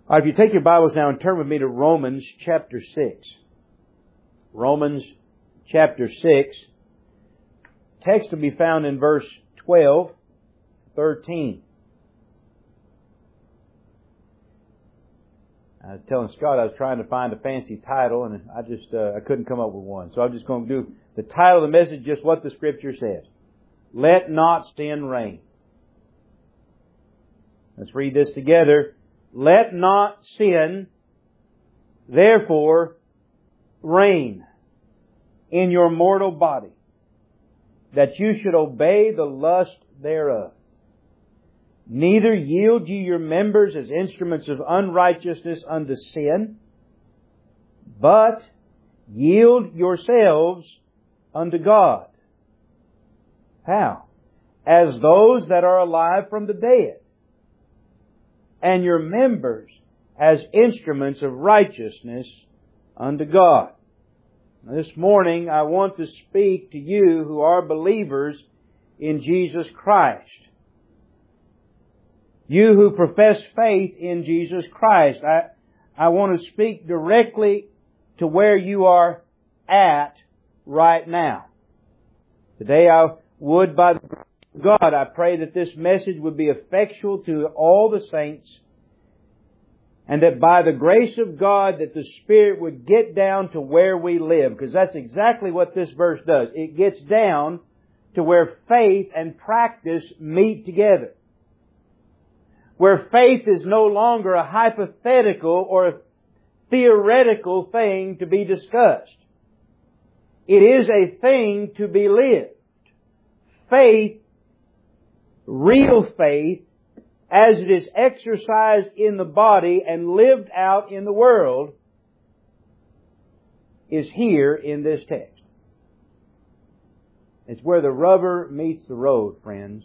All right, if you take your Bibles now and turn with me to Romans chapter 6. Romans chapter 6. Text will be found in verse 12, 13. I was telling Scott I was trying to find a fancy title and I couldn't come up with one. So I'm just going to do the title of the message, just what the Scripture says. Let not sin reign. Let's read this together. Let not sin, therefore, reign in your mortal body, that you should obey the lust thereof. Neither yield ye your members as instruments of unrighteousness unto sin, but yield yourselves unto God. How? As those that are alive from the dead, and your members as instruments of righteousness unto God. Now, this morning I want to speak to you who are believers in Jesus Christ. You who profess faith in Jesus Christ. I want to speak directly to where you are at right now. Today I would, by the grace of God, I pray that this message would be effectual to all the saints, and that by the grace of God that the Spirit would get down to where we live, because that's exactly what this verse does. It gets down to where faith and practice meet together. Where faith is no longer a hypothetical or a theoretical thing to be discussed. It is a thing to be lived. Faith, real faith, as it is exercised in the body and lived out in the world, is here in this text. It's where the rubber meets the road, friends.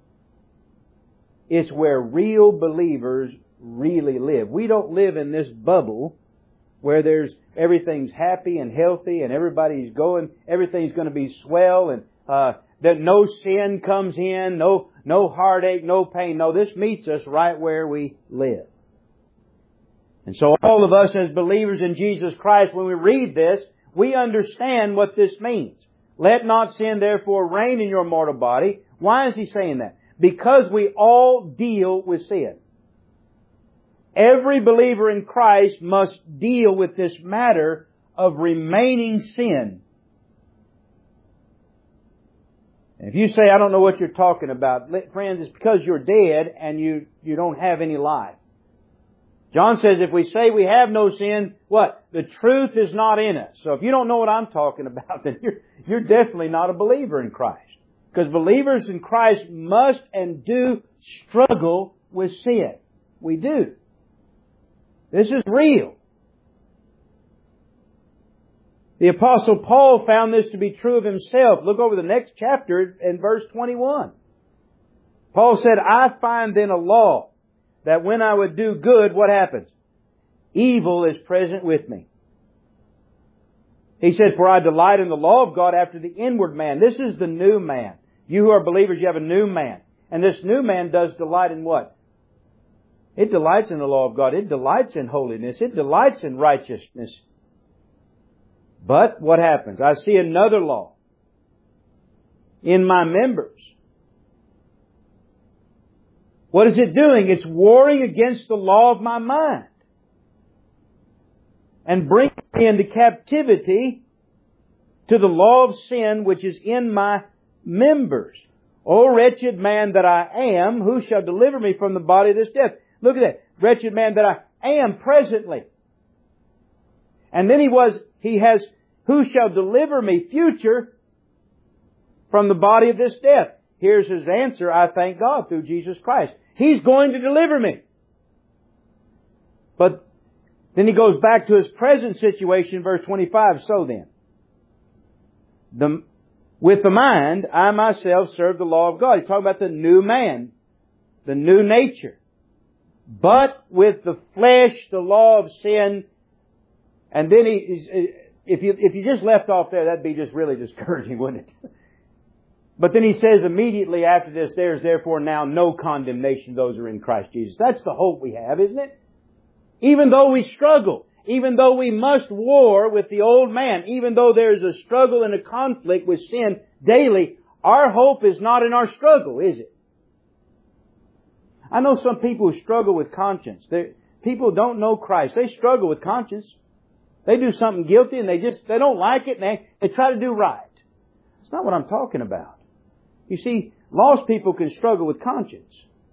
It's where real believers really live. We don't live in this bubble where everything's happy and healthy and everybody's everything's going to be swell and that no sin comes in, no heartache, no pain. No, this meets us right where we live. And so all of us as believers in Jesus Christ, when we read this, we understand what this means. Let not sin therefore reign in your mortal body. Why is He saying that? Because we all deal with sin. Every believer in Christ must deal with this matter of remaining sin. If you say, I don't know what you're talking about, friends, it's because you're dead and you don't have any life. John says if we say we have no sin, what? The truth is not in us. So if you don't know what I'm talking about, then you're definitely not a believer in Christ. Because believers in Christ must and do struggle with sin. We do. This is real. The Apostle Paul found this to be true of himself. Look over the next chapter in verse 21. Paul said, I find then a law that when I would do good, what happens? Evil is present with me. He said, for I delight in the law of God after the inward man. This is the new man. You who are believers, you have a new man. And this new man does delight in what? It delights in the law of God. It delights in holiness. It delights in righteousness. But what happens? I see another law in my members. What is it doing? It's warring against the law of my mind and bringing me into captivity to the law of sin which is in my members. O wretched man that I am, who shall deliver me from the body of this death? Look at that. Wretched man that I am presently. And then he has, who shall deliver me, future, from the body of this death? Here's his answer, I thank God through Jesus Christ. He's going to deliver me. But then he goes back to his present situation, verse 25. So then, with the mind, I myself serve the law of God. He's talking about the new man, the new nature. But with the flesh, the law of sin. And then if you just left off there, that'd be just really discouraging, wouldn't it? But then he says immediately after this, there is therefore now no condemnation to those who are in Christ Jesus. That's the hope we have, isn't it? Even though we struggle, even though we must war with the old man, even though there is a struggle and a conflict with sin daily, our hope is not in our struggle, is it? I know some people who struggle with conscience. People don't know Christ. They struggle with conscience. They do something guilty and they don't like it and they try to do right. That's not what I'm talking about. You see, lost people can struggle with conscience.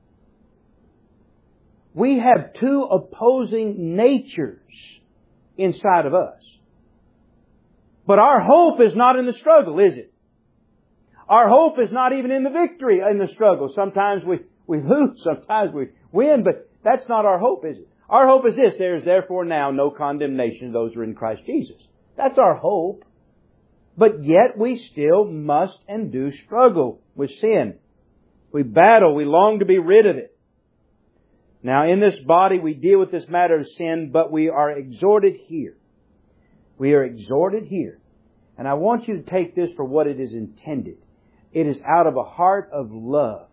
We have two opposing natures inside of us. But our hope is not in the struggle, is it? Our hope is not even in the victory in the struggle. Sometimes we lose, sometimes we win, but that's not our hope, is it? Our hope is this: there is therefore now no condemnation to those who are in Christ Jesus. That's our hope. But yet we still must and do struggle with sin. We battle, we long to be rid of it. Now in this body we deal with this matter of sin, but we are exhorted here. We are exhorted here. And I want you to take this for what it is intended. It is out of a heart of love.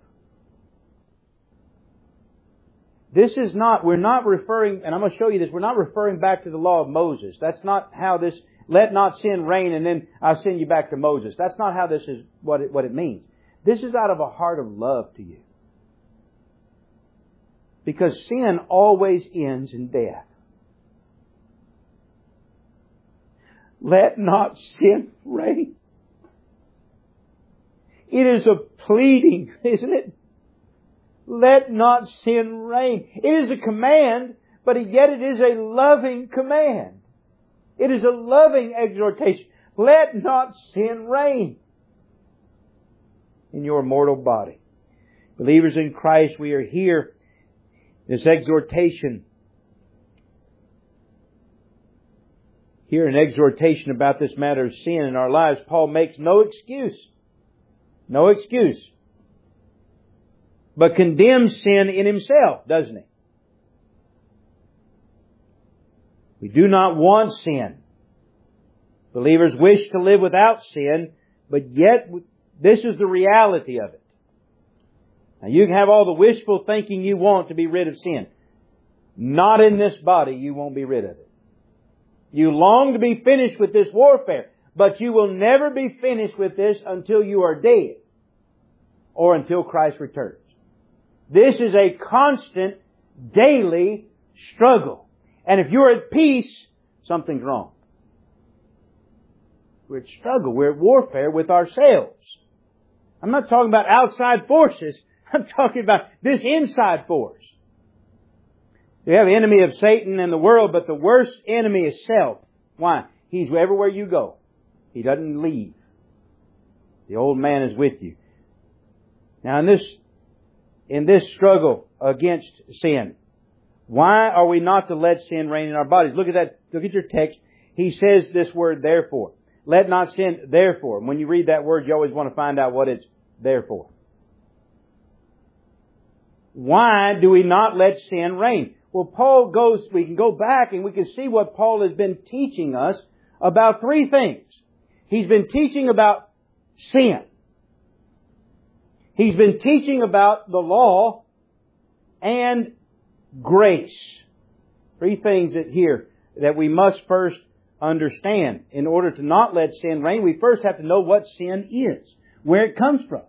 This is not, we're not referring, and I'm going to show you this, we're not referring back to the law of Moses. That's not how this, let not sin reign and then I'll send you back to Moses. That's not how this is, what it means. This is out of a heart of love to you. Because sin always ends in death. Let not sin reign. It is a pleading, isn't it? Let not sin reign. It is a command, but yet it is a loving command. It is a loving exhortation. Let not sin reign in your mortal body. Believers in Christ, we are here. This exhortation. Here an exhortation about this matter of sin in our lives. Paul makes no excuse. No excuse. But condemns sin in himself, doesn't he? We do not want sin. Believers wish to live without sin, but yet this is the reality of it. Now you can have all the wishful thinking you want to be rid of sin. Not in this body you won't be rid of it. You long to be finished with this warfare, but you will never be finished with this until you are dead or until Christ returns. This is a constant, daily struggle. And if you're at peace, something's wrong. We're at struggle. We're at warfare with ourselves. I'm not talking about outside forces. I'm talking about this inside force. You have the enemy of Satan and the world, but the worst enemy is self. Why? He's everywhere you go. He doesn't leave. The old man is with you. Now in this struggle against sin, why are we not to let sin reign in our bodies? Look at that. Look at your text. He says this word, therefore. Let not sin, therefore. When you read that word, you always want to find out what it's there for. Why do we not let sin reign? Well, we can go back and we can see what Paul has been teaching us about three things. He's been teaching about sin. He's been teaching about the law and grace. Three things that we must first understand. In order to not let sin reign, we first have to know what sin is, where it comes from.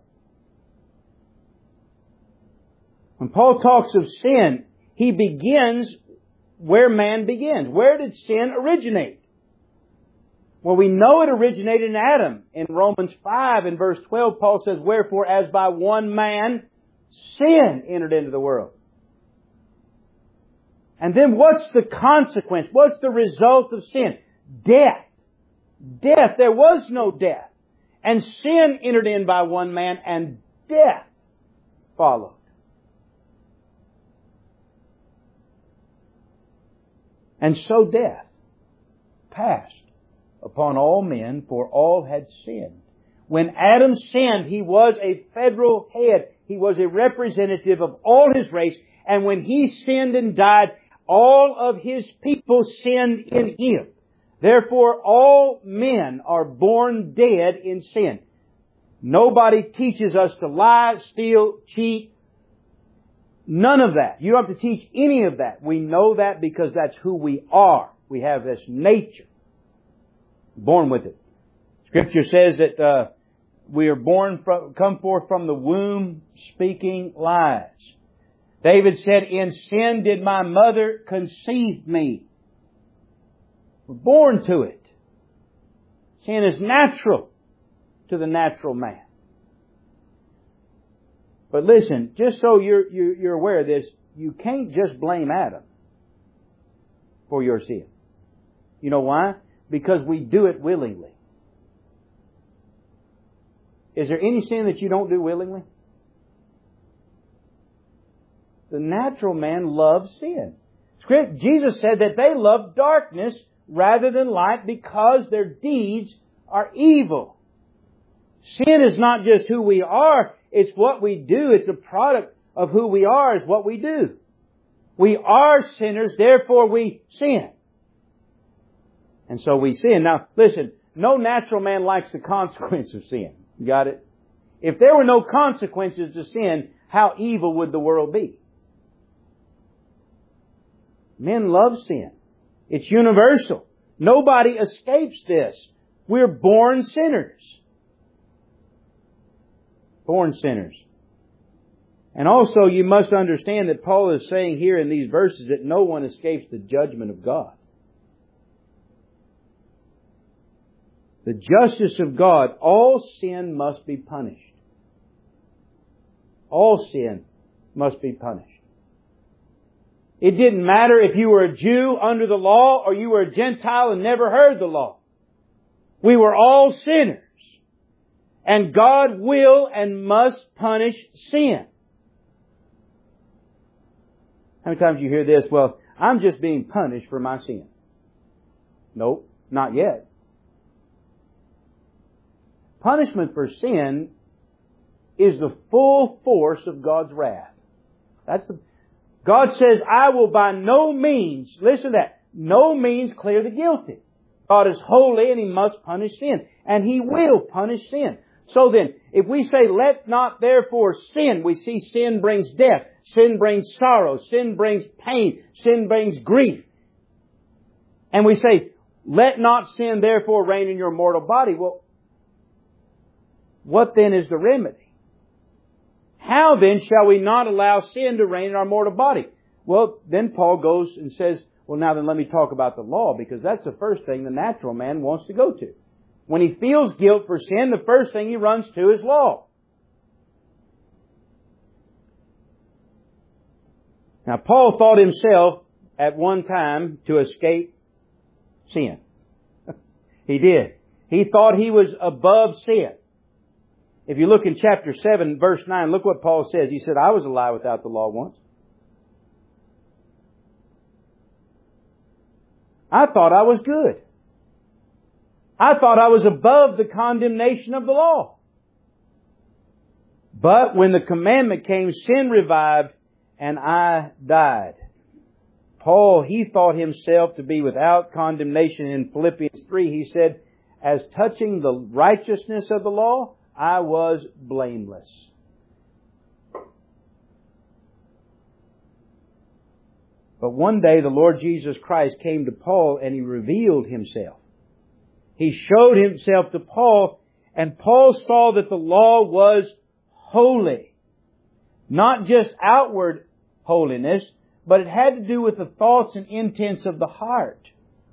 When Paul talks of sin, he begins where man begins. Where did sin originate? Well, we know it originated in Adam. In Romans 5 and verse 12, Paul says, wherefore as by one man sin entered into the world. And then what's the consequence? What's the result of sin? Death. Death. There was no death. And sin entered in by one man and death followed. And so death passed upon all men, for all had sinned. When Adam sinned, he was a federal head. He was a representative of all his race. And when he sinned and died, all of his people sinned in him. Therefore, all men are born dead in sin. Nobody teaches us to lie, steal, cheat, None of that. You don't have to teach any of that. We know that because that's who we are. We have this nature. Born with it. Scripture says that we are come forth from the womb speaking lies. David said, in sin did my mother conceive me. We're born to it. Sin is natural to the natural man. But listen, just so you're aware of this, you can't just blame Adam for your sin. You know why? Because we do it willingly. Is there any sin that you don't do willingly? The natural man loves sin. Jesus said that they love darkness rather than light because their deeds are evil. Sin is not just who we are, it's what we do. It's a product of who we are, is what we do. We are sinners, therefore we sin. And so we sin. Now, listen, no natural man likes the consequence of sin. You got it? If there were no consequences to sin, how evil would the world be? Men love sin. It's universal. Nobody escapes this. We're born sinners. Born sinners. And also you must understand that Paul is saying here in these verses that no one escapes the judgment of God. The justice of God, all sin must be punished. All sin must be punished. It didn't matter if you were a Jew under the law or you were a Gentile and never heard the law. We were all sinners. And God will and must punish sin. How many times do you hear this? Well, I'm just being punished for my sin. Nope, not yet. Punishment for sin is the full force of God's wrath. God says, I will by no means, listen to that, no means clear the guilty. God is holy and He must punish sin. And He will punish sin. So then, if we say, let not therefore sin, we see sin brings death, sin brings sorrow, sin brings pain, sin brings grief. And we say, let not sin therefore reign in your mortal body. Well, what then is the remedy? How then shall we not allow sin to reign in our mortal body? Well, then Paul goes and says, well, now then let me talk about the law, because that's the first thing the natural man wants to go to. When he feels guilt for sin, the first thing he runs to is law. Now, Paul thought himself at one time to escape sin. He did. He thought he was above sin. If you look in chapter 7, verse 9, look what Paul says. He said, I was alive without the law once. I thought I was good. I thought I was above the condemnation of the law. But when the commandment came, sin revived, and I died. Paul, he thought himself to be without condemnation. In Philippians 3, he said, as touching the righteousness of the law, I was blameless. But one day the Lord Jesus Christ came to Paul and He revealed Himself. He showed Himself to Paul, and Paul saw that the law was holy. Not just outward holiness, but it had to do with the thoughts and intents of the heart.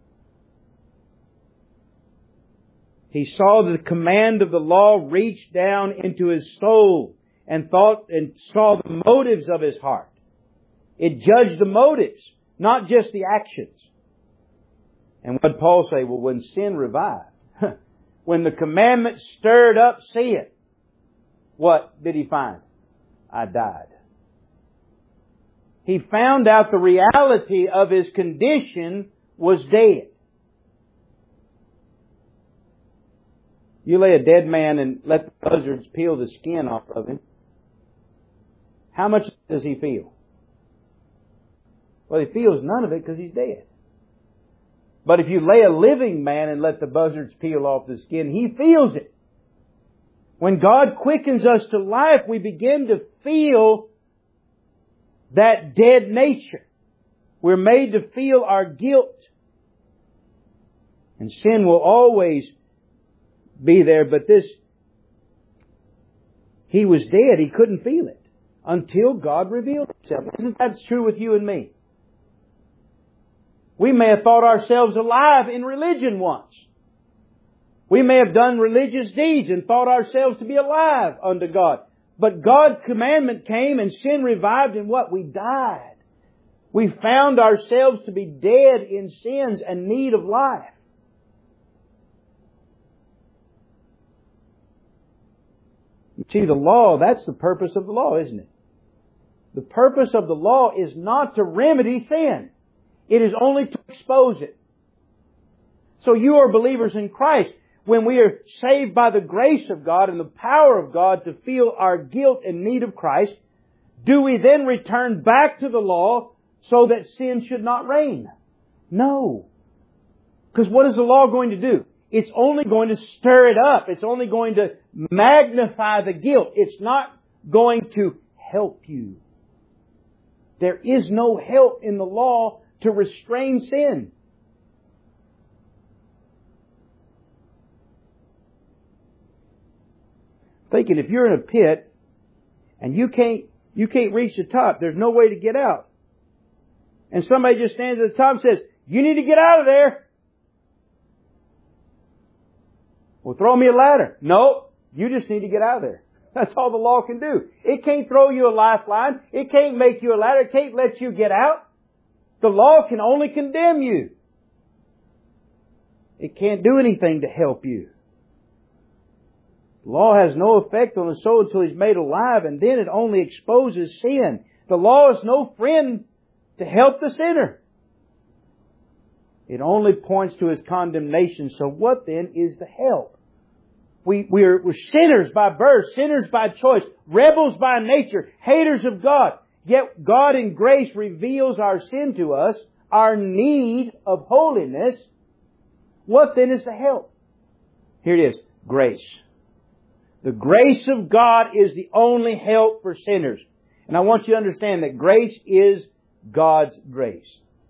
He saw the command of the law reach down into his soul and thought and saw the motives of his heart. It judged the motives, not just the actions. And what did Paul say? Well, when sin revived, when the commandment stirred up sin, what did he find? I died. He found out the reality of his condition was dead. You lay a dead man and let the buzzards peel the skin off of him. How much does he feel? Well, he feels none of it because he's dead. But if you lay a living man and let the buzzards peel off the skin, he feels it. When God quickens us to life, we begin to feel that dead nature. We're made to feel our guilt. And sin will always be there, but He was dead. He couldn't feel it until God revealed Himself. Isn't that true with you and me? We may have thought ourselves alive in religion once. We may have done religious deeds and thought ourselves to be alive unto God. But God's commandment came and sin revived, and what? We died. We found ourselves to be dead in sins and need of life. You see, the law, that's the purpose of the law, isn't it? The purpose of the law is not to remedy sin. It is only to expose it. So you are believers in Christ. When we are saved by the grace of God and the power of God to feel our guilt and need of Christ, do we then return back to the law so that sin should not reign? No. Because what is the law going to do? It's only going to stir it up. It's only going to magnify the guilt. It's not going to help you. There is no help in the law to restrain sin. Thinking if you're in a pit and you can't reach the top, there's no way to get out. And somebody just stands at the top and says, "You need to get out of there." Well, throw me a ladder. No, you just need to get out of there. That's all the law can do. It can't throw you a lifeline. It can't make you a ladder. It can't let you get out. The law can only condemn you. It can't do anything to help you. The law has no effect on the soul until he's made alive, and then it only exposes sin. The law is no friend to help the sinner. It only points to his condemnation. So what then is the help? We're sinners by birth, sinners by choice, rebels by nature, haters of God. Yet God in grace reveals our sin to us, our need of holiness. What then is the help? Here it is, grace. The grace of God is the only help for sinners. And I want you to understand that grace is God's grace.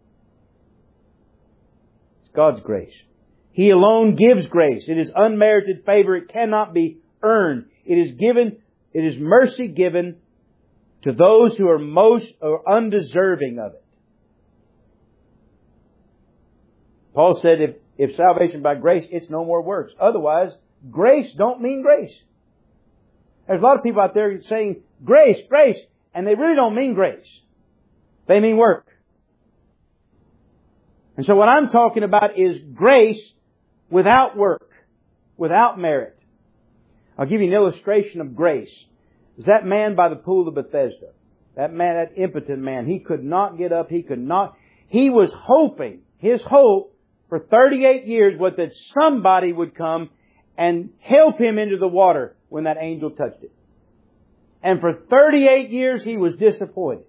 It's God's grace. He alone gives grace. It is unmerited favor. It cannot be earned. It is mercy given to those who are most or undeserving of it. Paul said if salvation by grace, it's no more works. Otherwise, grace don't mean grace. There's a lot of people out there saying grace, grace, and they really don't mean grace. They mean work. And so what I'm talking about is grace without work, without merit. I'll give you an illustration of grace. There's that man by the pool of Bethesda. That man, that impotent man, he could not get up. He was hoping, his hope for 38 years was that somebody would come and help him into the water when that angel touched it. And for 38 years he was disappointed.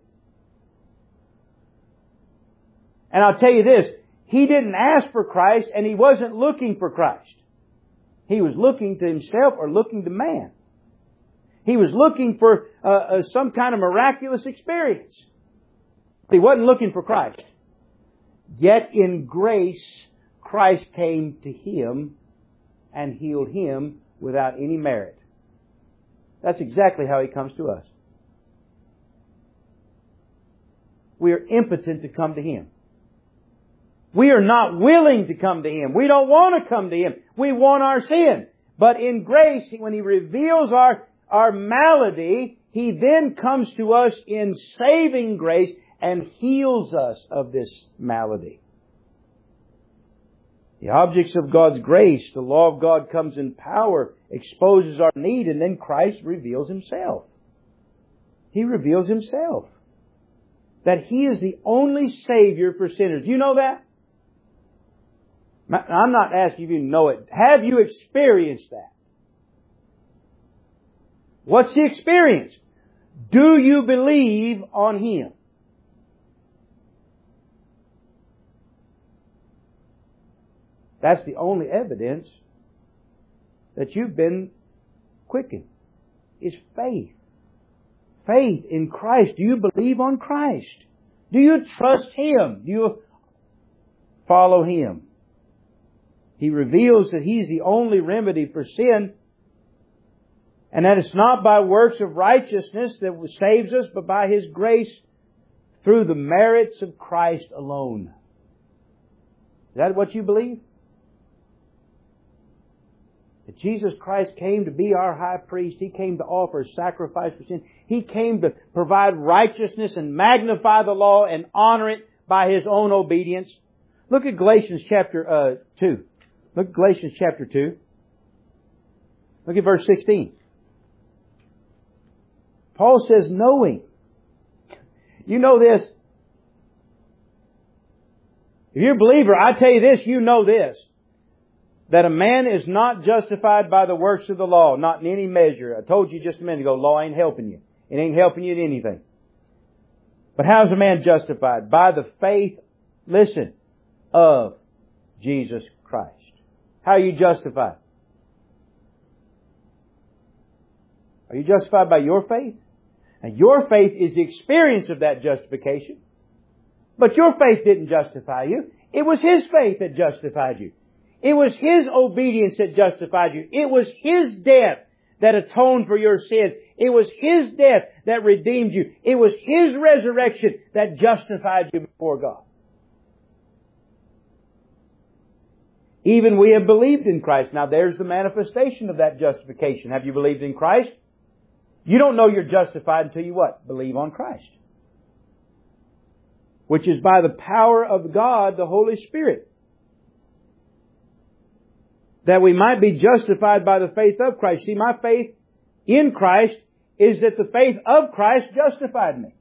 And I'll tell you this, he didn't ask for Christ and he wasn't looking for Christ. He was looking to himself or looking to man. He was looking for some kind of miraculous experience. He wasn't looking for Christ. Yet in grace, Christ came to him and healed him without any merit. That's exactly how He comes to us. We are impotent to come to Him. We are not willing to come to Him. We don't want to come to Him. We want our sin. But in grace, when He reveals our malady, He then comes to us in saving grace and heals us of this malady. The objects of God's grace, the law of God comes in power, exposes our need, and then Christ reveals Himself. He reveals Himself. That He is the only Savior for sinners. Do you know that? I'm not asking if you know it. Have you experienced that? What's the experience? Do you believe on Him? That's the only evidence that you've been quickened. Is faith. faith in Christ? Do you believe on Christ? Do you trust Him? Do you follow Him? He reveals that He's the only remedy for sin, and that it's not by works of righteousness that saves us, but by His grace through the merits of Christ alone. Is that what you believe? That Jesus Christ came to be our high priest. He came to offer a sacrifice for sin. He came to provide righteousness and magnify the law and honor it by His own obedience. Look at Galatians chapter 2. Look at Galatians chapter 2. Look at verse 16. Paul says, knowing. You know this. If you're a believer, I tell you this, you know this. That a man is not justified by the works of the law, not in any measure. I told you just a minute ago, law ain't helping you. It ain't helping you in anything. But how is a man justified? By the faith, listen, of Jesus Christ. How are you justified? Are you justified by your faith? And your faith is the experience of that justification. But your faith didn't justify you. It was His faith that justified you. It was His obedience that justified you. It was His death that atoned for your sins. It was His death that redeemed you. It was His resurrection that justified you before God. Even we have believed in Christ. Now there's the manifestation of that justification. Have you believed in Christ? You don't know you're justified until you what? Believe on Christ. Which is by the power of God, the Holy Spirit. That we might be justified by the faith of Christ. See, my faith in Christ is that the faith of Christ justified me.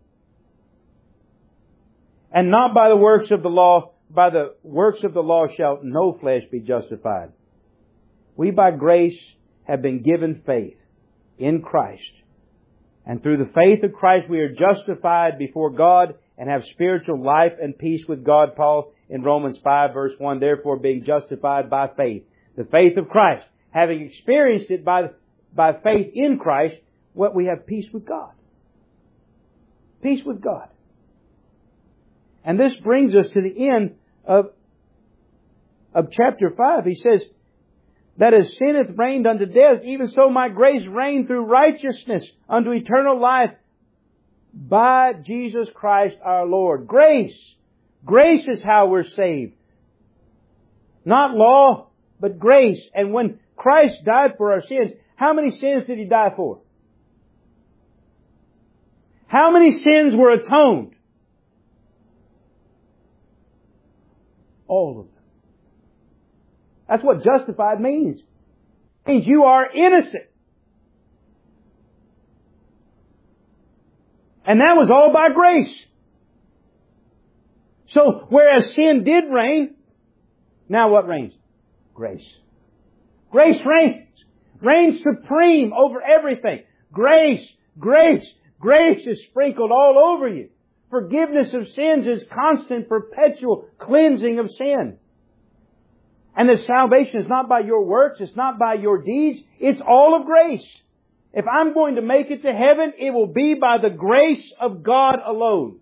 And not by the works of the law. By the works of the law shall no flesh be justified. We by grace have been given faith in Christ. And through the faith of Christ we are justified before God and have spiritual life and peace with God. Paul in Romans 5 verse 1, therefore being justified by faith. The faith of Christ. Having experienced it by faith in Christ, what we have peace with God. Peace with God. And this brings us to the end of chapter 5. He says, that as sin hath reigned unto death, even so might grace reign through righteousness unto eternal life by Jesus Christ our Lord. Grace. Grace is how we're saved. Not law, but grace. And when Christ died for our sins, how many sins did He die for? How many sins were atoned? All of them. That's what justified means. It means you are innocent. And that was all by grace. So, whereas sin did reign, now what reigns? Grace. Grace reigns. Reigns supreme over everything. Grace, grace, grace is sprinkled all over you. Forgiveness of sins is constant, perpetual cleansing of sin. And the salvation is not by your works, it's not by your deeds, it's all of grace. If I'm going to make it to heaven, it will be by the grace of God alone.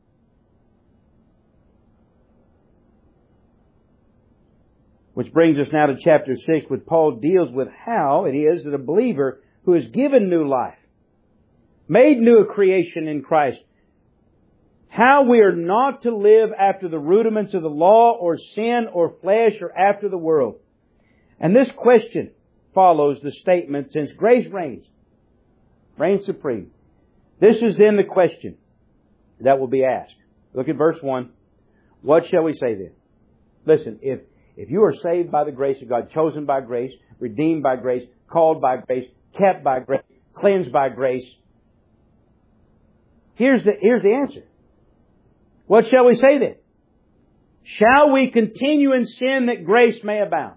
Which brings us now to chapter 6, where Paul deals with how it is that a believer who is given new life, made new a creation in Christ, how we are not to live after the rudiments of the law or sin or flesh or after the world. And this question follows the statement, since grace reigns supreme. This is then the question that will be asked. Look at verse 1. What shall we say then? Listen, if you are saved by the grace of God, chosen by grace, redeemed by grace, called by grace, kept by grace, cleansed by grace, here's the answer. What shall we say then? Shall we continue in sin that grace may abound?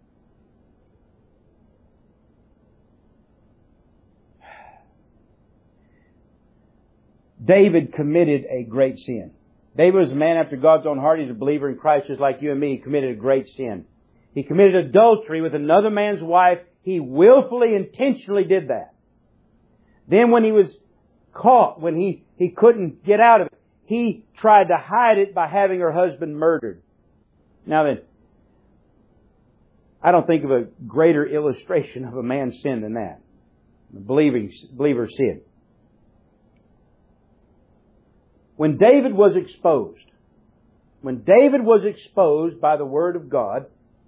David committed a great sin. David was a man after God's own heart. He's a believer in Christ just like you and me. He committed a great sin. He committed adultery with another man's wife. He willfully, intentionally did that. Then when he was caught, when he couldn't get out of it, he tried to hide it by having her husband murdered. Now then, I don't think of a greater illustration of a man's sin than that. A believer's sin. When David was exposed by the Word of God,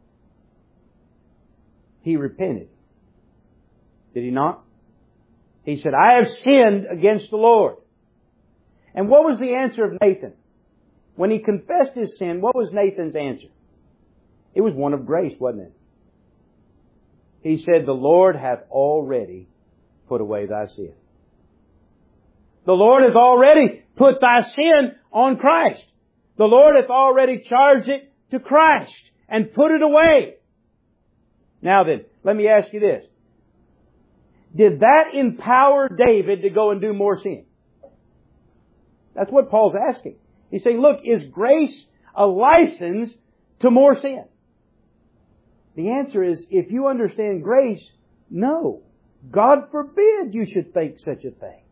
he repented. Did he not? He said, I have sinned against the Lord. And what was the answer of Nathan? When he confessed his sin, what was Nathan's answer? It was one of grace, wasn't it? He said, the Lord hath already put away thy sin. The Lord hath already put thy sin on Christ. The Lord hath already charged it to Christ and put it away. Now then, let me ask you this. Did that empower David to go and do more sin? That's what Paul's asking. He's saying, look, is grace a license to more sin? The answer is, if you understand grace, no. God forbid you should think such a thing.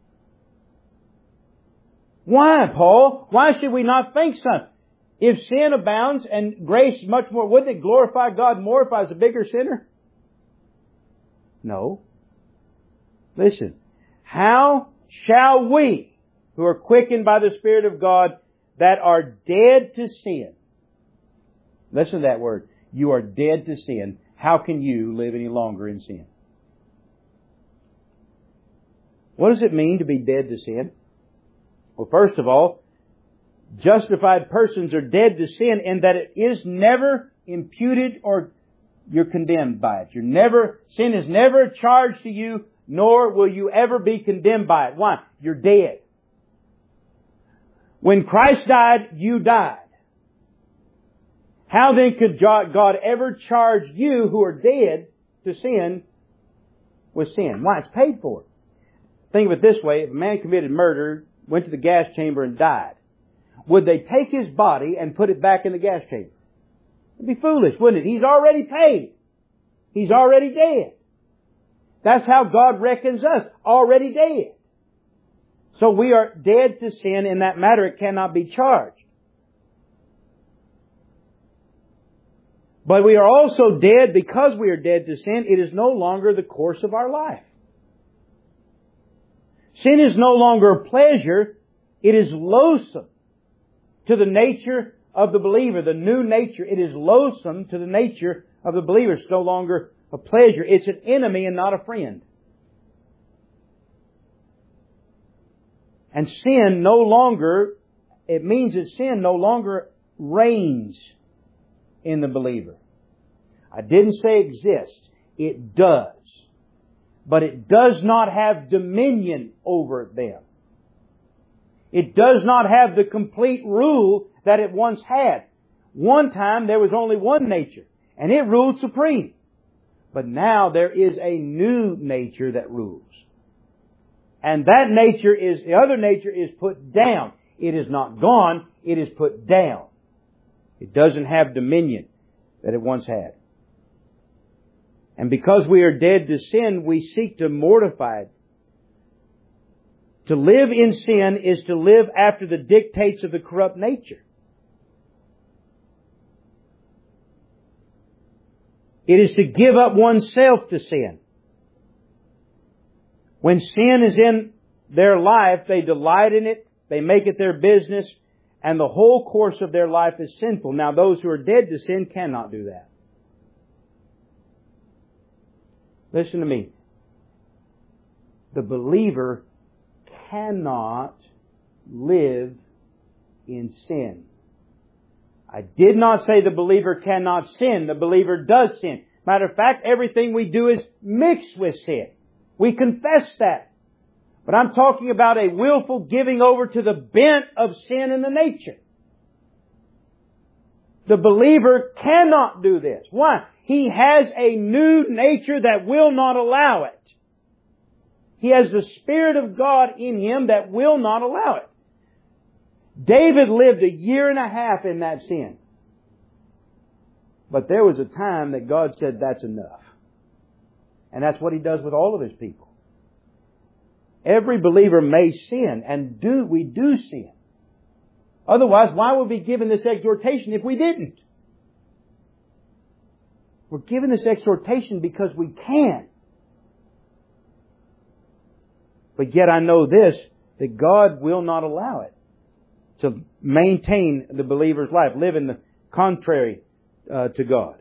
Why, Paul? Why should we not think so? If sin abounds and grace much more, wouldn't it glorify God more if I was a bigger sinner? No. Listen, how shall we, who are quickened by the Spirit of God, that are dead to sin? Listen to that word. You are dead to sin. How can you live any longer in sin? What does it mean to be dead to sin? Well, first of all, justified persons are dead to sin in that it is never imputed or you're condemned by it. Sin is never charged to you, nor will you ever be condemned by it. Why? You're dead. When Christ died, you died. How then could God ever charge you who are dead to sin with sin? Why? It's paid for. Think of it this way. If a man committed murder, went to the gas chamber and died, would they take his body and put it back in the gas chamber? It'd be foolish, wouldn't it? He's already paid. He's already dead. That's how God reckons us. Already dead. So we are dead to sin. In that matter, it cannot be charged. But we are also dead because we are dead to sin. It is no longer the course of our life. Sin is no longer a pleasure. It is loathsome to the nature of the believer. The new nature, it is loathsome to the nature of the believer. It's no longer a pleasure. It's an enemy and not a friend. And sin no longer, it means that sin no longer reigns in the believer. I didn't say exists. It does. But it does not have dominion over them. It does not have the complete rule that it once had. One time there was only one nature, and it ruled supreme. But now there is a new nature that rules. And that nature is, the other nature is put down. It is not gone, it is put down. It doesn't have dominion that it once had. And because we are dead to sin, we seek to mortify it. To live in sin is to live after the dictates of the corrupt nature. It is to give up oneself to sin. When sin is in their life, they delight in it, they make it their business, and the whole course of their life is sinful. Now, those who are dead to sin cannot do that. Listen to me. The believer cannot live in sin. I did not say the believer cannot sin. The believer does sin. Matter of fact, everything we do is mixed with sin. We confess that. But I'm talking about a willful giving over to the bent of sin in the nature. The believer cannot do this. Why? He has a new nature that will not allow it. He has the Spirit of God in him that will not allow it. David lived 1.5 years in that sin. But there was a time that God said, that's enough. And that's what He does with all of His people. Every believer may sin, and we do sin. Otherwise, why would we be given this exhortation if we didn't? We're given this exhortation because we can. But yet I know this, that God will not allow it to maintain the believer's life, live in the contrary to God.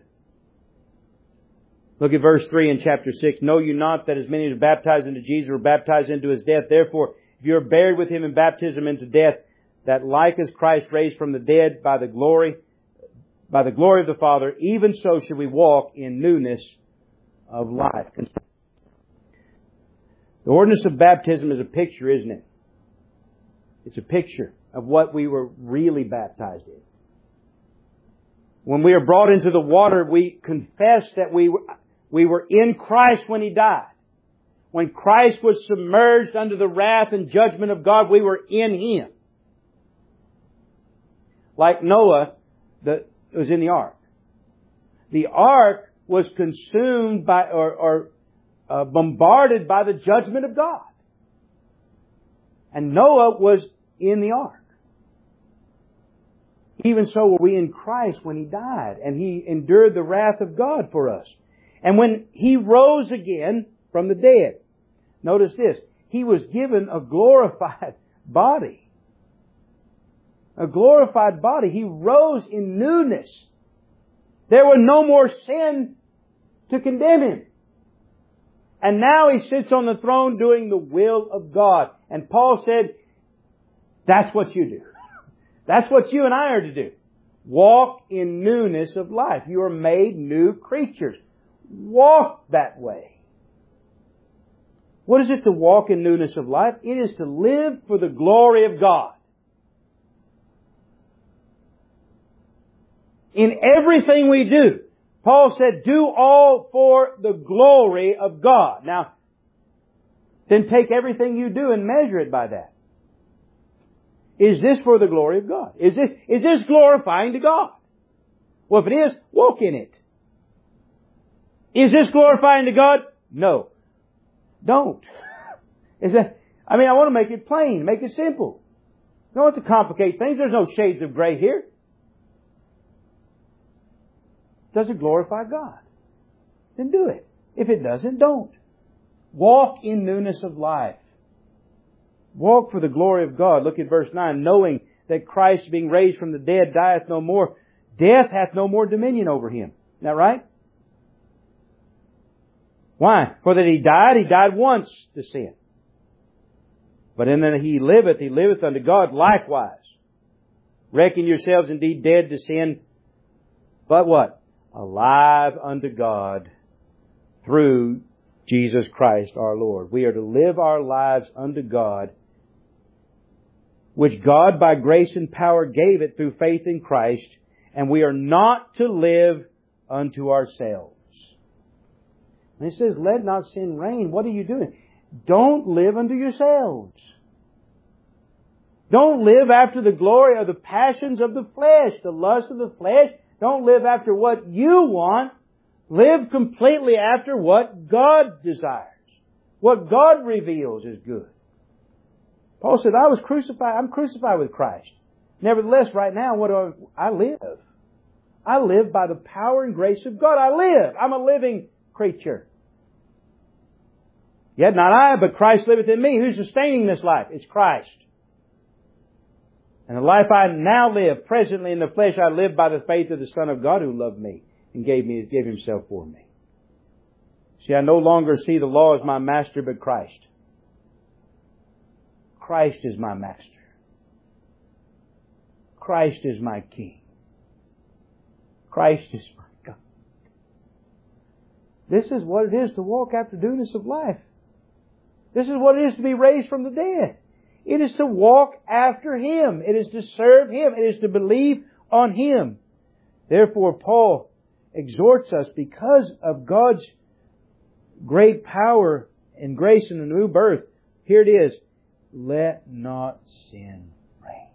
Look at verse 3 in chapter 6. Know you not that as many as are baptized into Jesus were baptized into His death? Therefore, if you are buried with Him in baptism into death, that like as Christ raised from the dead by the glory of the Father, even so should we walk in newness of life. The ordinance of baptism is a picture, isn't it? It's a picture of what we were really baptized in. When we are brought into the water, we confess that we were in Christ when He died. When Christ was submerged under the wrath and judgment of God, we were in Him. Like Noah, that was in the ark. The ark was consumed by, bombarded by the judgment of God. And Noah was in the ark. Even so were we in Christ when He died, and He endured the wrath of God for us. And when He rose again from the dead, notice this, He was given a glorified body. A glorified body. He rose in newness. There was no more sin to condemn Him. And now He sits on the throne doing the will of God. And Paul said, that's what you do. That's what you and I are to do. Walk in newness of life. You are made new creatures. Walk that way. What is it to walk in newness of life? It is to live for the glory of God. In everything we do, Paul said, do all for the glory of God. Now, then take everything you do and measure it by that. Is this for the glory of God? Is this glorifying to God? Well, if it is, walk in it. Is this glorifying to God? No. Don't. I want to make it plain, make it simple. You don't have to complicate things. There's no shades of gray here. Does it glorify God? Then do it. If it doesn't, don't. Walk in newness of life. Walk for the glory of God. Look at verse 9. Knowing that Christ, being raised from the dead, dieth no more. Death hath no more dominion over Him. Isn't that right? Why? For that He died once to sin. But in that He liveth unto God likewise. Reckon yourselves indeed dead to sin, but what? Alive unto God through Jesus Christ our Lord. We are to live our lives unto God, which God by grace and power gave it through faith in Christ, and we are not to live unto ourselves. And it says, let not sin reign. What are you doing? Don't live unto yourselves. Don't live after the glory of the passions of the flesh, the lust of the flesh. Don't live after what you want. Live completely after what God desires. What God reveals is good. Paul said, I'm crucified with Christ. Nevertheless, right now, I live? I live by the power and grace of God. I live. I'm a living creature. Yet not I, but Christ liveth in me. Who's sustaining this life? It's Christ. And the life I now live, presently in the flesh, I live by the faith of the Son of God who loved me and gave Himself for me. See, I no longer see the law as my master, but Christ. Christ is my master. Christ is my King. Christ is my God. This is what it is to walk after newness of life. This is what it is to be raised from the dead. It is to walk after Him. It is to serve Him. It is to believe on Him. Therefore, Paul exhorts us, because of God's great power and grace in the new birth, here it is, let not sin reign.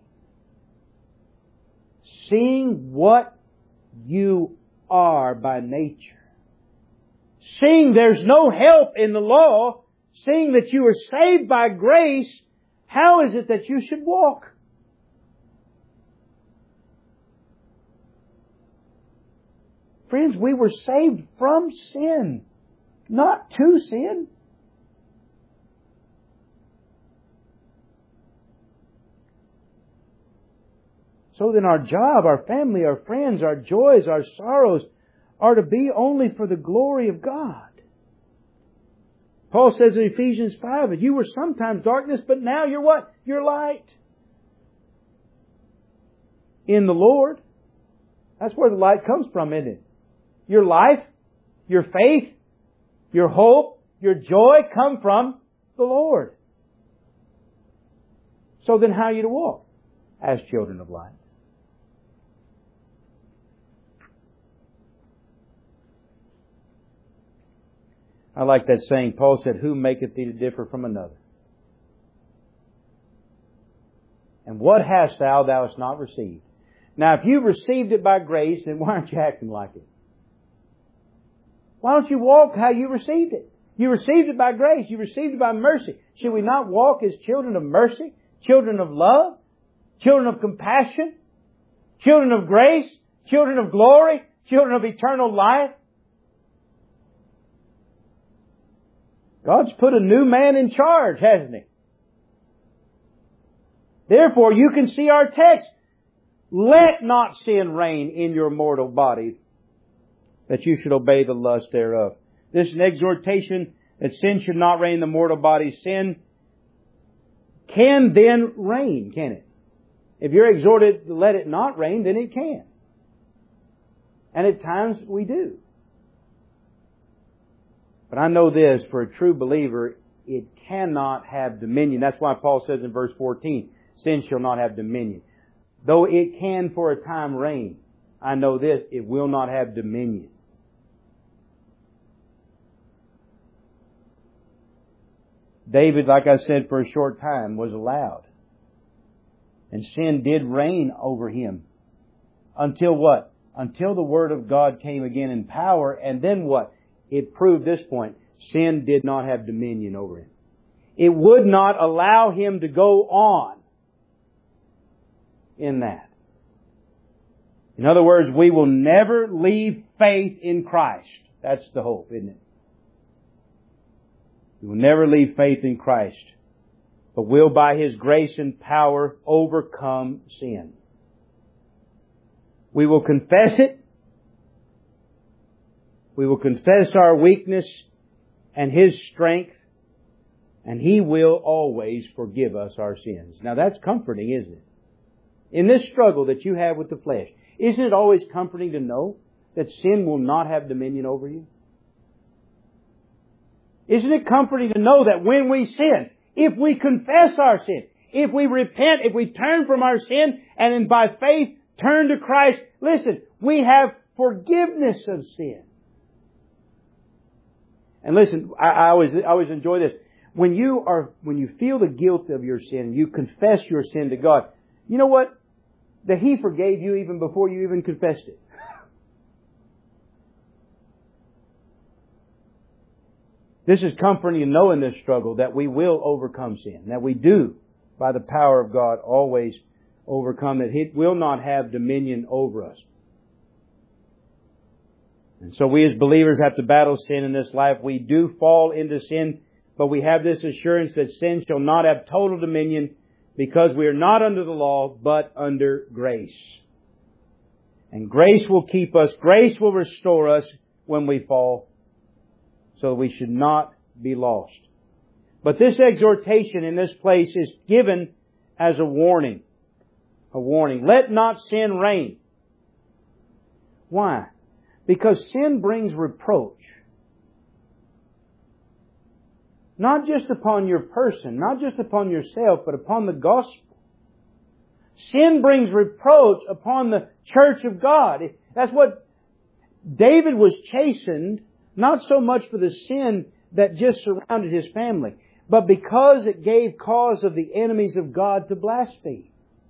Seeing what you are by nature. Seeing there's no help in the law. seeing that you are saved by grace, how is it that you should walk? Friends, we were saved from sin, not to sin. So then our job, our family, our friends, our joys, our sorrows are to be only for the glory of God. Paul says in Ephesians 5 that you were sometimes darkness, but now you're what? You're light. In the Lord. That's where the light comes from, isn't it? Your life, your faith, your hope, your joy come from the Lord. So then how are you to walk? As children of light. I like that saying. Paul said, who maketh thee to differ from another? And what hast thou hast not received? Now, if you've received it by grace, then why aren't you acting like it? Why don't you walk how you received it? You received it by grace. You received it by mercy. Should we not walk as children of mercy? Children of love? Children of compassion? Children of grace? Children of glory? Children of eternal life? God's put a new man in charge, hasn't He? Therefore, you can see our text. Let not sin reign in your mortal body, that you should obey the lust thereof. This is an exhortation that sin should not reign in the mortal body. Sin can then reign, can it? If you're exhorted to let it not reign, then it can. And at times we do. But I know this, for a true believer, it cannot have dominion. That's why Paul says in verse 14, sin shall not have dominion. Though it can for a time reign, I know this, it will not have dominion. David, like I said, for a short time was allowed. And sin did reign over him. Until what? Until the Word of God came again in power. And then what? It proved this point. Sin did not have dominion over him. It would not allow him to go on in that. In other words, we will never leave faith in Christ. That's the hope, isn't it? We will never leave faith in Christ, but will by His grace and power overcome sin. We will confess it. We will confess our weakness and His strength, and He will always forgive us our sins. Now that's comforting, isn't it? In this struggle that you have with the flesh, isn't it always comforting to know that sin will not have dominion over you? Isn't it comforting to know that when we sin, if we confess our sin, if we repent, if we turn from our sin, and then by faith turn to Christ, listen, we have forgiveness of sin. And listen, I always enjoy this. When you feel the guilt of your sin, you confess your sin to God. You know what? That He forgave you even before you even confessed it. This is comforting to know in this struggle that we will overcome sin. That we do, by the power of God, always overcome it. It will not have dominion over us. And so we as believers have to battle sin in this life. We do fall into sin, but we have this assurance that sin shall not have total dominion because we are not under the law, but under grace. And grace will keep us. Grace will restore us when we fall. So we should not be lost. But this exhortation in this place is given as a warning. A warning. Let not sin reign. Why? Because sin brings reproach. Not just upon your person, not just upon yourself, but upon the gospel. Sin brings reproach upon the church of God. That's what David was chastened, not so much for the sin that just surrounded his family, but because it gave cause of the enemies of God to blaspheme.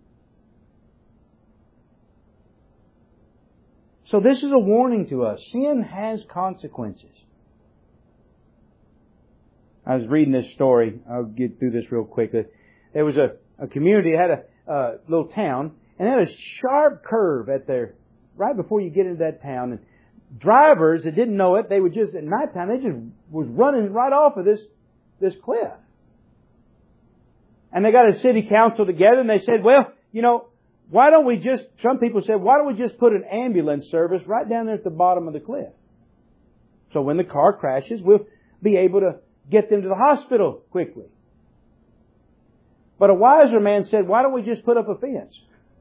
So this is a warning to us. Sin has consequences. I was reading this story. I'll get through this real quickly. There was a community that had a little town, and it had a sharp curve right before you get into that town. And drivers that didn't know it, they would just, at nighttime, they just was running right off of this cliff. And they got a city council together and they said, well, why don't we just, some people said, why don't we just put an ambulance service right down there at the bottom of the cliff? So when the car crashes, we'll be able to get them to the hospital quickly. But a wiser man said, why don't we just put up a fence?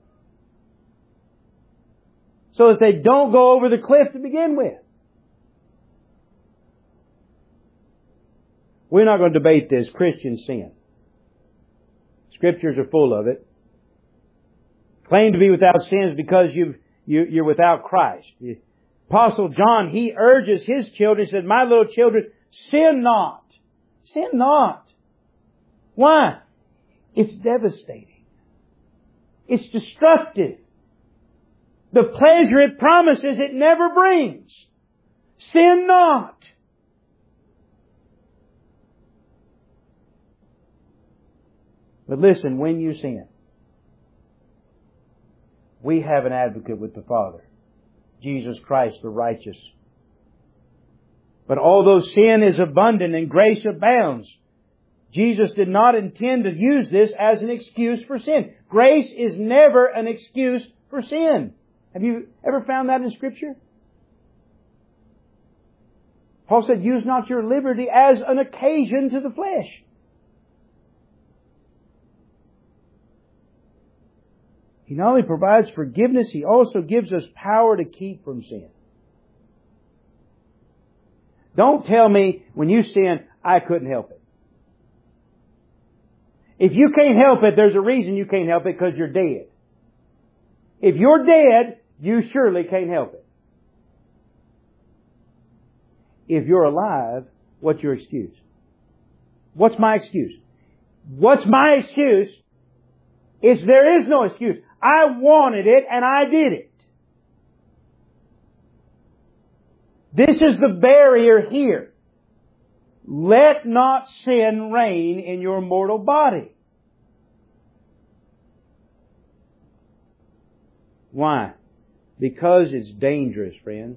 So that they don't go over the cliff to begin with. We're not going to debate this Christian sin. Scriptures are full of it. Claim to be without sins because you're without Christ. The Apostle John, he urges his children, he said, my little children, sin not. Sin not. Why? It's devastating. It's destructive. The pleasure it promises, it never brings. Sin not. But listen, when you sin, we have an advocate with the Father, Jesus Christ the righteous. But although sin is abundant and grace abounds, Jesus did not intend to use this as an excuse for sin. Grace is never an excuse for sin. Have you ever found that in Scripture? Paul said, use not your liberty as an occasion to the flesh. He not only provides forgiveness, He also gives us power to keep from sin. Don't tell me when you sin, I couldn't help it. If you can't help it, there's a reason you can't help it, because you're dead. If you're dead, you surely can't help it. If you're alive, what's your excuse? What's my excuse? What's my excuse? There is no excuse. I wanted it and I did it. This is the barrier here. Let not sin reign in your mortal body. Why? Because it's dangerous, friends.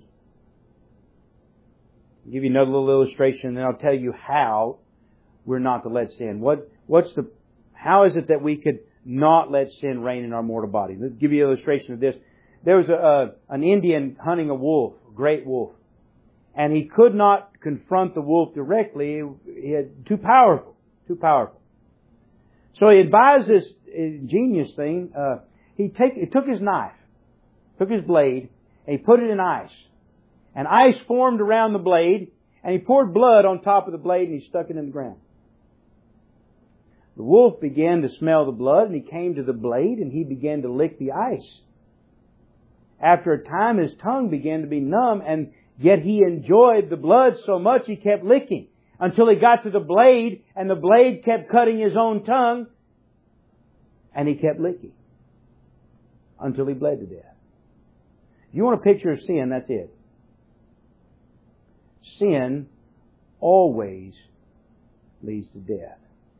I'll give you another little illustration, and then I'll tell you how we're not to let sin. How is it that we could not let sin reign in our mortal body? Let's give you an illustration of this. There was an Indian hunting a wolf, a great wolf. And he could not confront the wolf directly. He had too powerful. So he advised this ingenious thing. He took his knife, took his blade, and he put it in ice. And ice formed around the blade, and he poured blood on top of the blade, and he stuck it in the ground. The wolf began to smell the blood, and he came to the blade, and he began to lick the ice. After a time, his tongue began to be numb, and yet he enjoyed the blood so much he kept licking until he got to the blade, and the blade kept cutting his own tongue, and he kept licking until he bled to death. If you want a picture of sin, that's it. Sin always leads to death.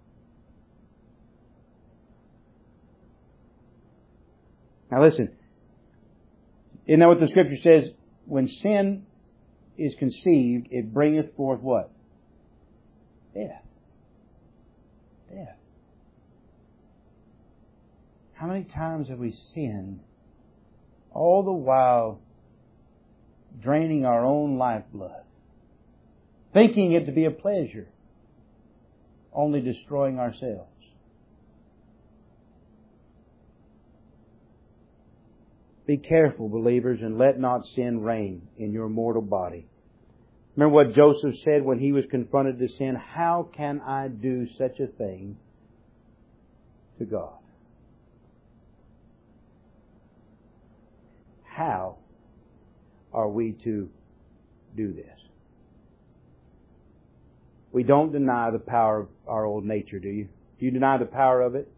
Now listen, isn't that what the Scripture says? When sin is conceived, it bringeth forth what? Death. Death. How many times have we sinned, all the while draining our own lifeblood, thinking it to be a pleasure, only destroying ourselves? Be careful, believers, and let not sin reign in your mortal body. Remember what Joseph said when he was confronted to sin? How can I do such a thing to God? How are we to do this? We don't deny the power of our old nature, do you? Do you deny the power of it?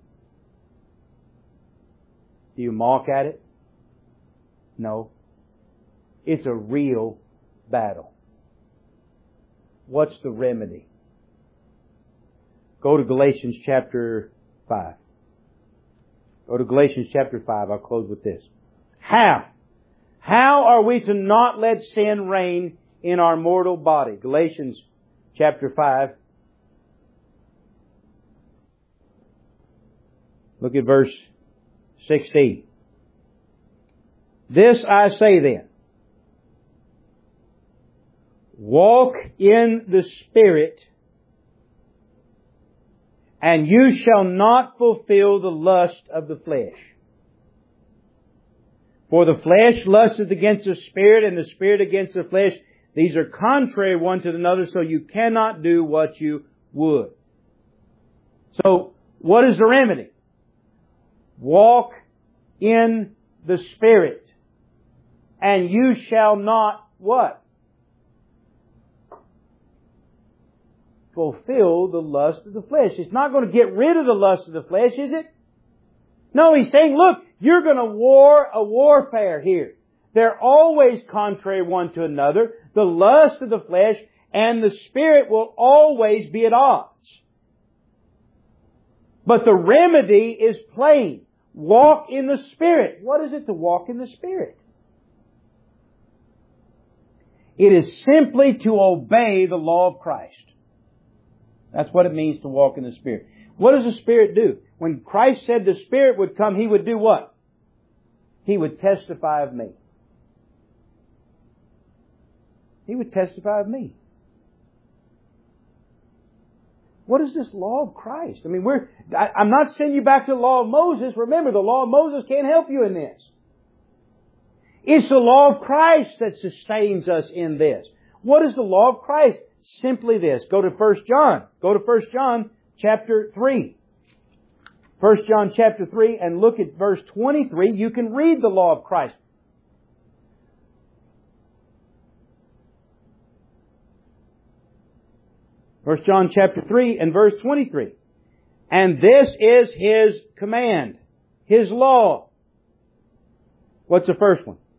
Do you mock at it? No. It's a real battle. What's the remedy? Go to Galatians chapter 5. Go to Galatians chapter 5. I'll close with this. How? How are we to not let sin reign in our mortal body? Galatians chapter 5. Look at verse 16. This I say then. Walk in the Spirit, and you shall not fulfill the lust of the flesh. For the flesh lusteth against the Spirit, and the Spirit against the flesh. These are contrary one to another, so you cannot do what you would. So, what is the remedy? Walk in the Spirit, and you shall not, what? Fulfill the lust of the flesh. It's not going to get rid of the lust of the flesh, is it? No, He's saying, look, you're going to war a warfare here. They're always contrary one to another. The lust of the flesh and the Spirit will always be at odds. But the remedy is plain. Walk in the Spirit. What is it to walk in the Spirit? It is simply to obey the law of Christ. That's what it means to walk in the Spirit. What does the Spirit do? When Christ said the Spirit would come, He would do what? He would testify of me. He would testify of me. What is this law of Christ? I mean, I'm not sending you back to the law of Moses. Remember, the law of Moses can't help you in this. It's the law of Christ that sustains us in this. What is the law of Christ? Simply this. Go to 1 John. Go to 1 John chapter 3. 1 John chapter 3 and look at verse 23. You can read the law of Christ. First John chapter 3 and verse 23. And this is His command, His law. What's the first one?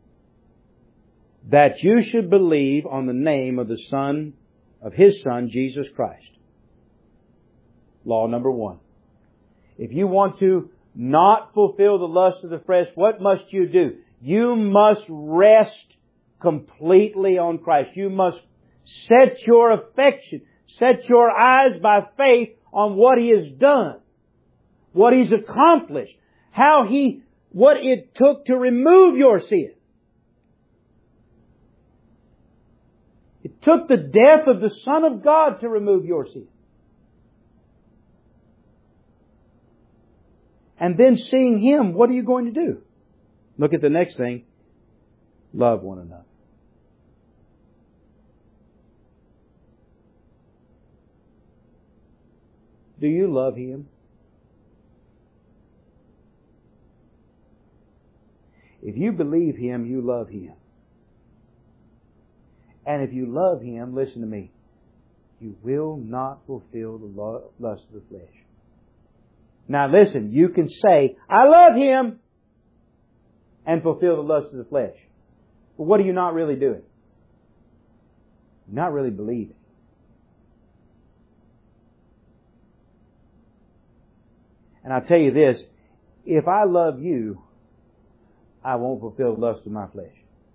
That you should believe on the name of the Son, of His Son, Jesus Christ. Law number 1. If you want to not fulfill the lust of the flesh, what must you do? You must rest completely on Christ. You must set your affection, set your eyes by faith on what He has done, what He's accomplished, what it took to remove your sin. It took the death of the Son of God to remove your sin. And then seeing Him, what are you going to do? Look at the next thing. Love one another. Do you love Him? If you believe Him, you love Him. And if you love Him, listen to me, you will not fulfill the lust of the flesh. Now listen, you can say, I love Him, and fulfill the lust of the flesh. But what are you not really doing? You're not really believing. And I'll tell you this, if I love you, I won't fulfill the lust of my flesh.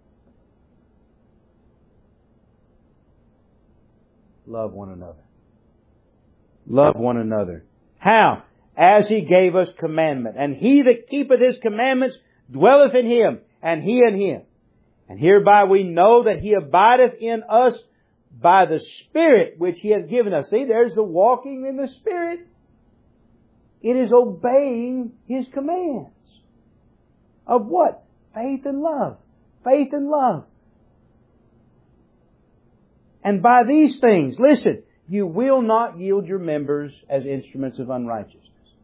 Love one another. Love one another. How? As He gave us commandment. And he that keepeth His commandments dwelleth in Him, and He in Him. And hereby we know that He abideth in us by the Spirit which He hath given us. See, there's the walking in the Spirit. It is obeying His commands. Of what? Faith and love. Faith and love. And by these things, listen, you will not yield your members as instruments of unrighteousness.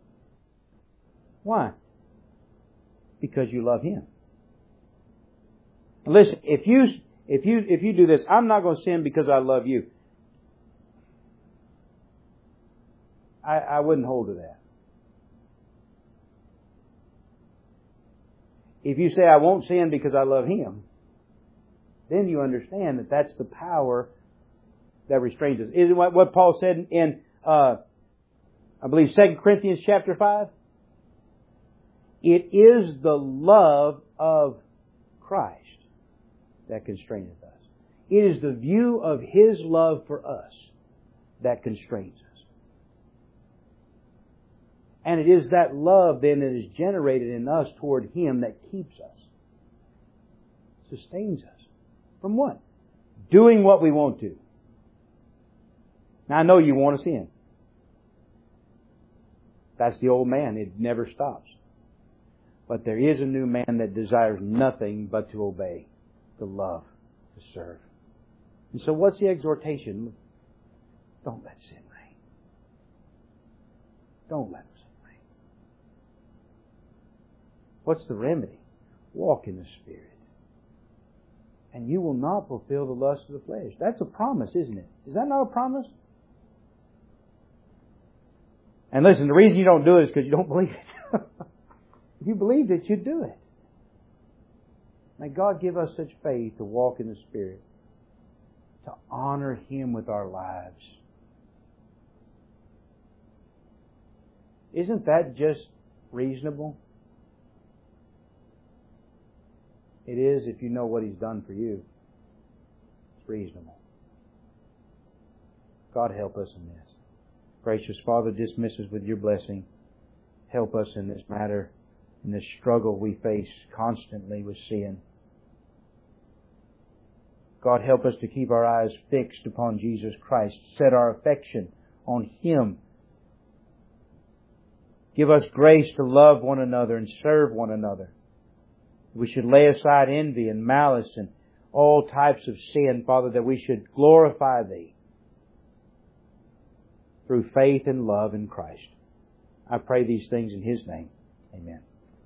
Why? Because you love Him. Listen, if you do this, I'm not going to sin because I love you. I wouldn't hold to that. If you say I won't sin because I love Him, then you understand that that's the power that restrains us. Isn't what Paul said in I believe 2 Corinthians chapter 5. It is the love of Christ that constraineth us. It is the view of His love for us that constrains us. And it is that love then that is generated in us toward Him that keeps us, sustains us. From what? Doing what we want to. Now I know you want to sin. That's the old man. It never stops. But there is a new man that desires nothing but to obey, to love, to serve. And so what's the exhortation? Don't let sin reign. Don't let sin reign. What's the remedy? Walk in the Spirit. And you will not fulfill the lust of the flesh. That's a promise, isn't it? Is that not a promise? And listen, the reason you don't do it is because you don't believe it. If you believed it, you'd do it. May God give us such faith to walk in the Spirit, to honor Him with our lives. Isn't that just reasonable? It is if you know what He's done for you. It's reasonable. God help us in this. Gracious Father, dismiss us with Your blessing. Help us in this matter, in this struggle we face constantly with sin. God, help us to keep our eyes fixed upon Jesus Christ. Set our affection on Him. Give us grace to love one another and serve one another. We should lay aside envy and malice and all types of sin, Father, that we should glorify Thee through faith and love in Christ. I pray these things in His name. Amen.